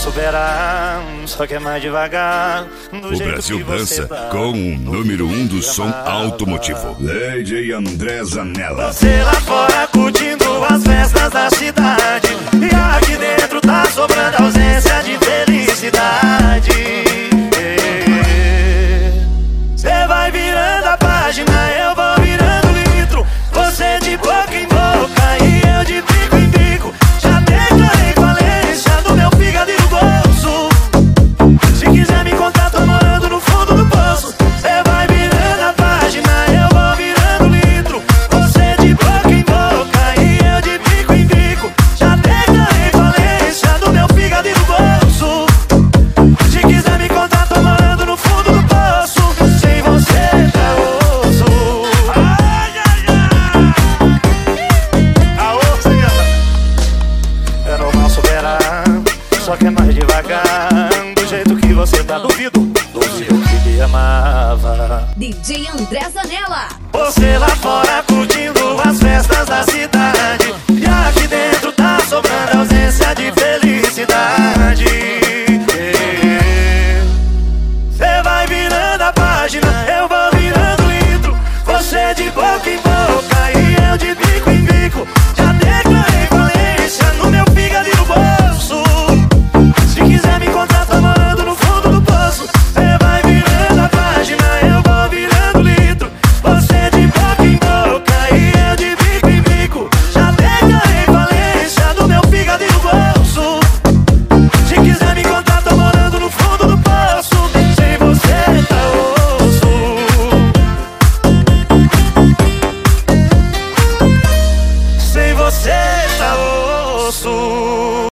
superar, só que é mais devagar. O Brasil dança com o número 1 do som automotivo, DJ André Zanella. Você lá fora curtindo as festas da cidade, e aqui dentro tá sobrando ausência de felicidade. Cê vai virando a página, eu vou virando litro. Você de boca em boca e eu de bico em bico. Já declarei falência do meu fígado e do bolso. Se quiser me contar, tô morando no fundo do poço. Cê vai virando a página, eu vou virando litro. Você de boca em boca e eu de bico em bico. Já declarei falência do meu fígado e do bolso. Se quiser me contar, tô morando no fundo do poço. Sem você tá osso. Ai, ai, ai. Aô, cigana. É normal superar, só que é mais devagar. Do jeito que você tá, duvido que me amava. DJ André Zanella. Você lá fora curtindo as festas da cidade, e aqui dentro tá sobrando ausência de felicidade. Cê vai virando a página, eu vou virando litro. Você de boca em boca e eu de bico em bico. Já declarei falência no meu fígado e no bolso. Se quiser me contar, tô morando no fundo do poço. Cê vai virando a página, eu vou virando litro. Você de boca em boca e eu de bico em bico. Já declarei falência no meu fígado e no bolso. Se quiser me contar, tô morando no fundo do poço. Sem você tá osso. Sem você tá osso.